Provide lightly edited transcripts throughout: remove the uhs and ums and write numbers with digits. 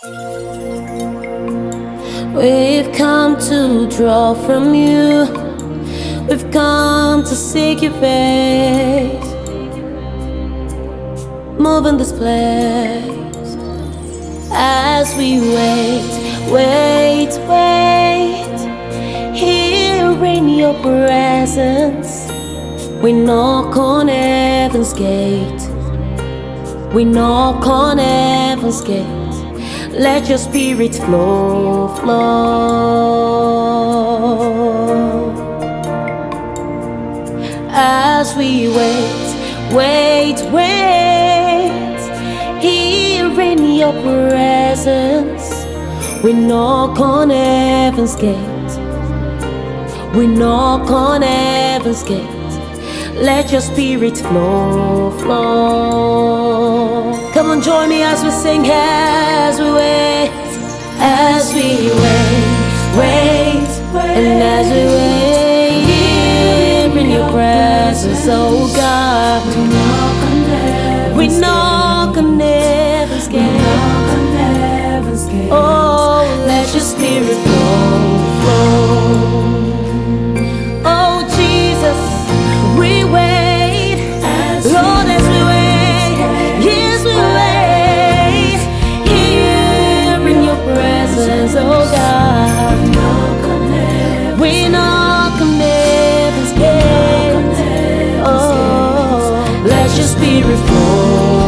We've come to draw from you. We've come to seek your face. Move in this place as we wait. Here in your presence, we knock on heaven's gate. We knock on heaven's gate. Let your spirit flow. As we wait. Here in your presence, we knock on heaven's gate. We knock on heaven's gate. Let your spirit flow. Come on, join me as we sing, as we wait, and as we wait here in your presence, oh God. We knock on heaven's gate. Oh, let your spirit flow. Oh Jesus, we wait, Lord, as we wait, yes we wait here in your presence, oh God. We knock on heaven's gate. Oh, let your spirit flow.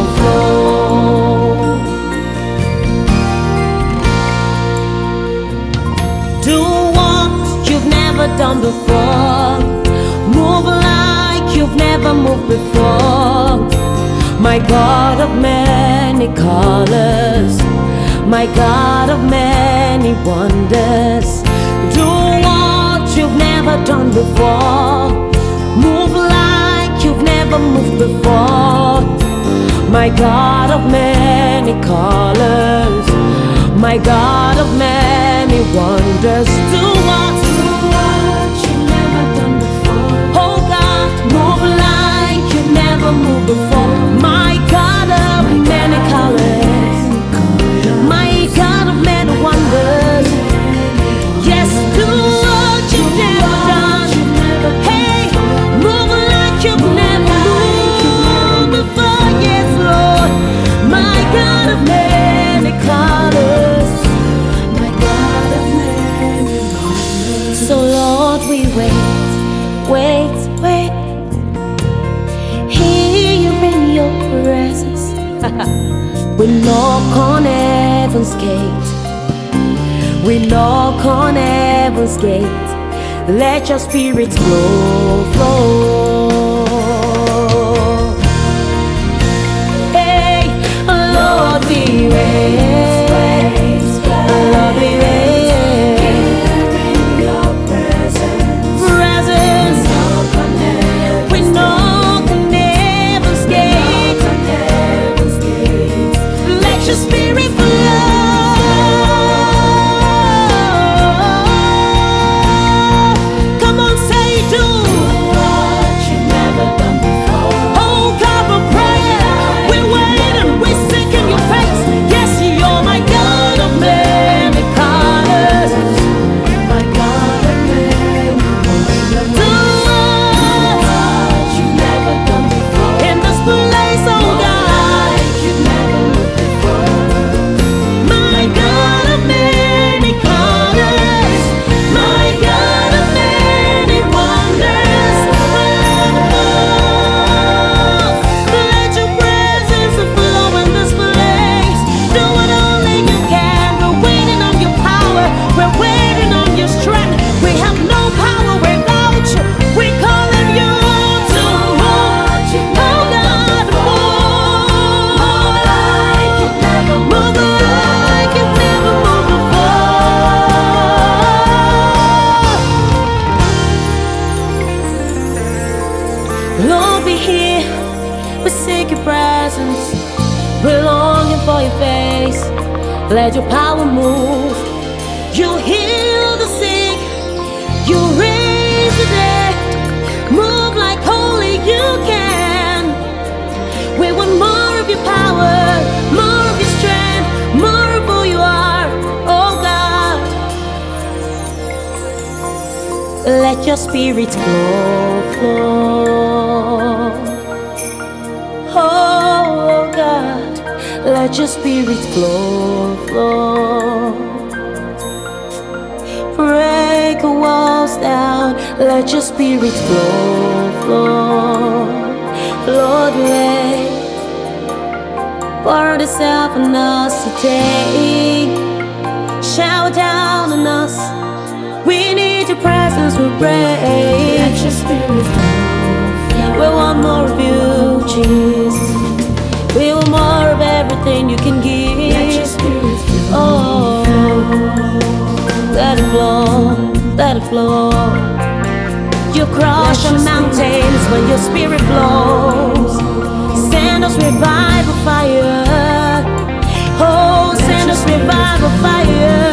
Do what you've never done before. Move like you've never moved before. My God of many colors, my God of many wonders. Do what you've never done before. Move like you've never moved before. My God of many colors, my God of many wonders. Do what you've never done before. Oh God, move like you've never moved before. My God of many colors, my God of many wonders. Yes, do what you've never done. Hey, move like you've never moved before. Yes, Lord, my God of many colors, my God of many wonders. So Lord, we wait. Here in your presence, we knock on heaven's gate. We knock on heaven's gate. Let your spirit flow. Hey, Lord, we wait. Lord, we wait. We knock on heaven's gate. Let your spirit flow. Come on, say, do what you've never done before. Oh God, we're praying, we're waiting, we're seeking your face. Yes, you're my God of many colors, my God of many wonders. Do what you've never done before. In this place, oh God, you've never moved before. My God of many colors, my God of many wonders. Let your presence flow in this place. Do what only you can. We're waiting on your power. We're waiting on your strength. We have no power without you. We call on you to move. Oh God, move like you've never moved before. Lord, we here. We seek your presence. We're longing for your face. Let your power move. You heal the sick. You raise the dead. Move like only you can. We want more of your power, more of your strength, more of who you are. your spirit flow, flow. Oh God, let your spirit flow, flow. Break the walls down, let your spirit flow, flow. Lord, let pour yourself on us today. Shower down on us. We need your presence, we pray. Let your spirit flow. We want more of you, Jesus. We want more of everything you can give. Let your spirit flow. Oh, let it flow, let it flow. You crush the mountains when your spirit flows. Send us revival fire. Oh, send us revival fire.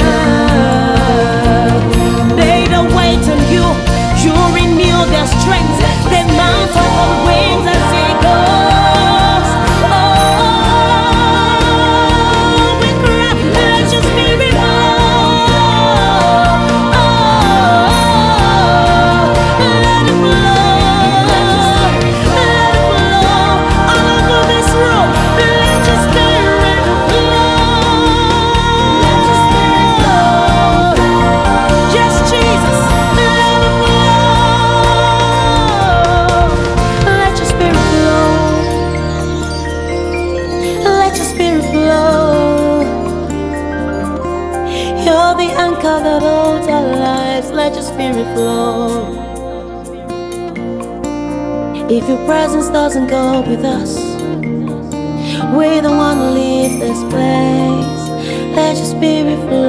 They don't wait on you. You renew their strength. They mount up on wings as eagles. Oh, we cry, let your spirit flow. Oh, let it flow. Let it flow all over this room. Let your spirit flow. Let your spirit flow. Yes, Jesus, let it flow. Let your spirit flow. Let your spirit flow. You're the anchor that holds our lives. Let your spirit flow. If your presence doesn't go with us, we don't want to leave this place. Let your spirit flow.